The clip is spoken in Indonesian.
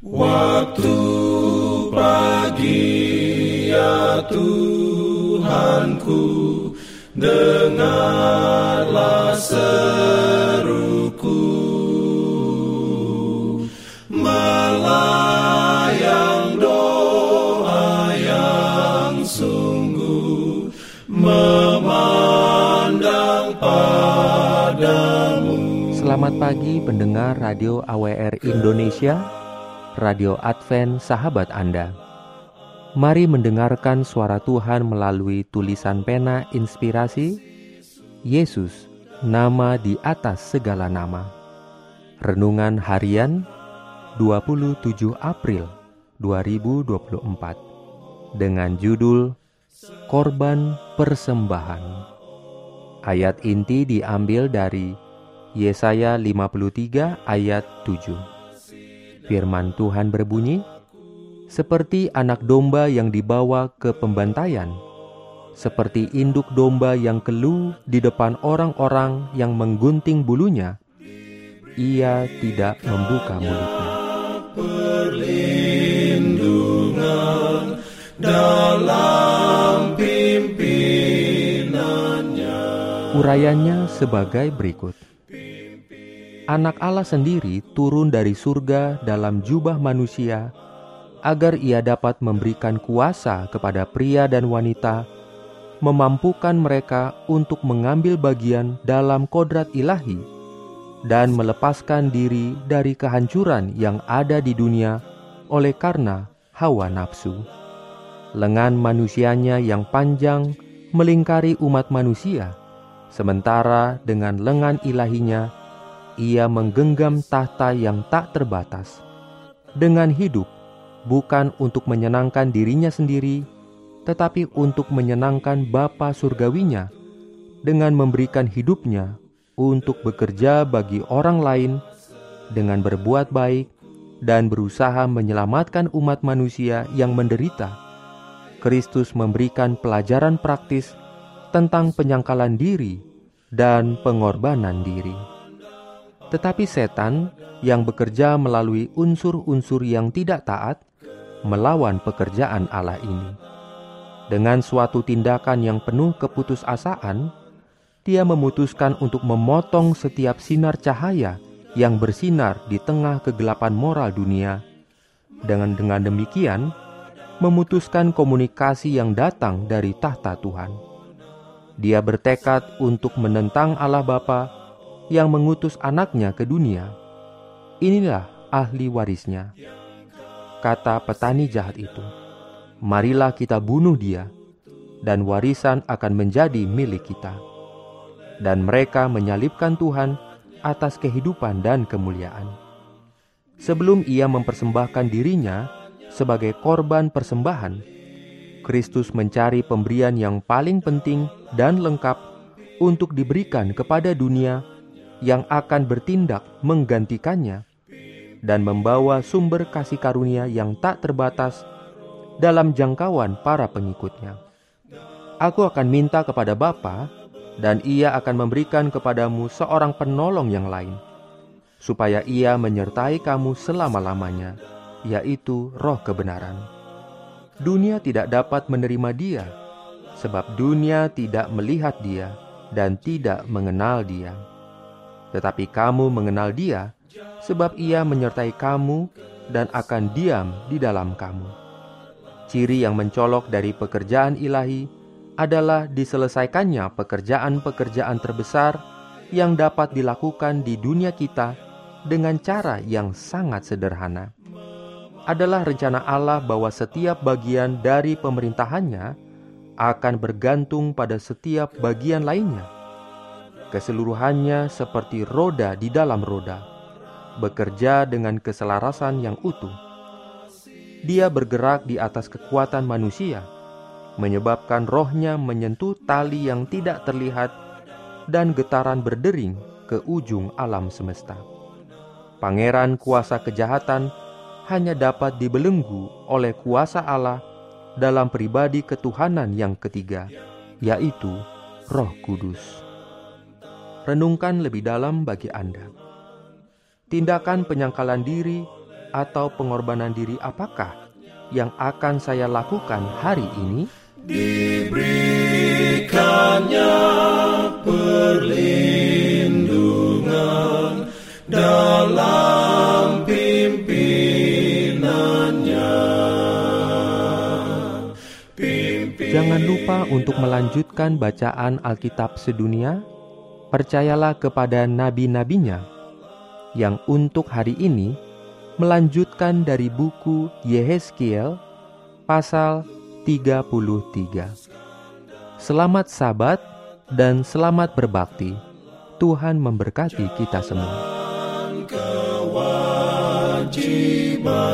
Waktu pagi ya Tuhanku, dengarlah seruku, melayang doa yang sungguh, memandang padamu. Selamat pagi pendengar Radio AWR Indonesia, Radio Advent sahabat Anda. Mari mendengarkan suara Tuhan melalui tulisan pena inspirasi, Yesus, nama di atas segala nama. Renungan harian 27 April 2024 dengan judul Korban Persembahan. Ayat inti diambil dari Yesaya 53 ayat 7. Firman Tuhan berbunyi, seperti anak domba yang dibawa ke pembantaian, seperti induk domba yang keluh di depan orang-orang yang menggunting bulunya, ia tidak membuka mulutnya. Perlindungan dalam pimpinannya. Urayanya sebagai berikut. Anak Allah sendiri turun dari surga dalam jubah manusia, agar ia dapat memberikan kuasa kepada pria dan wanita, memampukan mereka untuk mengambil bagian dalam kodrat ilahi, dan melepaskan diri dari kehancuran yang ada di dunia oleh karena hawa nafsu. Lengan manusianya yang panjang melingkari umat manusia, sementara dengan lengan ilahinya, ia menggenggam tahta yang tak terbatas. Dengan hidup, bukan untuk menyenangkan dirinya sendiri, tetapi untuk menyenangkan Bapa surgawinya, dengan memberikan hidupnya untuk bekerja bagi orang lain, dengan berbuat baik, dan berusaha menyelamatkan umat manusia yang menderita. Kristus memberikan pelajaran praktis tentang penyangkalan diri dan pengorbanan diri. Tetapi setan yang bekerja melalui unsur-unsur yang tidak taat melawan pekerjaan Allah ini. Dengan suatu tindakan yang penuh keputusasaan, dia memutuskan untuk memotong setiap sinar cahaya yang bersinar di tengah kegelapan moral dunia. Dengan demikian, memutuskan komunikasi yang datang dari tahta Tuhan. Dia bertekad untuk menentang Allah Bapa yang mengutus anaknya ke dunia. Inilah ahli warisnya. Kata petani jahat itu, marilah kita bunuh dia, dan warisan akan menjadi milik kita. Dan mereka menyalibkan Tuhan atas kehidupan dan kemuliaan. Sebelum ia mempersembahkan dirinya sebagai korban persembahan, Kristus mencari pemberian yang paling penting dan lengkap untuk diberikan kepada dunia yang akan bertindak menggantikannya dan membawa sumber kasih karunia yang tak terbatas dalam jangkauan para pengikutnya. Aku akan minta kepada Bapa, dan ia akan memberikan kepadamu seorang penolong yang lain, supaya ia menyertai kamu selama-lamanya, yaitu Roh kebenaran. Dunia tidak dapat menerima dia, sebab dunia tidak melihat dia dan tidak mengenal dia. Tetapi kamu mengenal dia, sebab ia menyertai kamu dan akan diam di dalam kamu. Ciri yang mencolok dari pekerjaan ilahi adalah diselesaikannya pekerjaan-pekerjaan terbesar yang dapat dilakukan di dunia kita dengan cara yang sangat sederhana. Adalah rencana Allah bahwa setiap bagian dari pemerintahannya akan bergantung pada setiap bagian lainnya. Keseluruhannya seperti roda di dalam roda, bekerja dengan keselarasan yang utuh. Dia bergerak di atas kekuatan manusia, menyebabkan rohnya menyentuh tali yang tidak terlihat dan getaran berdering ke ujung alam semesta. Pangeran kuasa kejahatan hanya dapat dibelenggu oleh kuasa Allah dalam pribadi ketuhanan yang ketiga, yaitu Roh Kudus. Renungkan lebih dalam bagi Anda. Tindakan penyangkalan diri atau pengorbanan diri apakah yang akan saya lakukan hari ini? Diberikannya perlindungan dalam pimpinannya. Jangan lupa untuk melanjutkan bacaan Alkitab sedunia. Percayalah kepada nabi-nabinya yang untuk hari ini melanjutkan dari buku Yehezkiel pasal 33. Selamat Sabat dan selamat berbakti. Tuhan memberkati kita semua. Kewajiban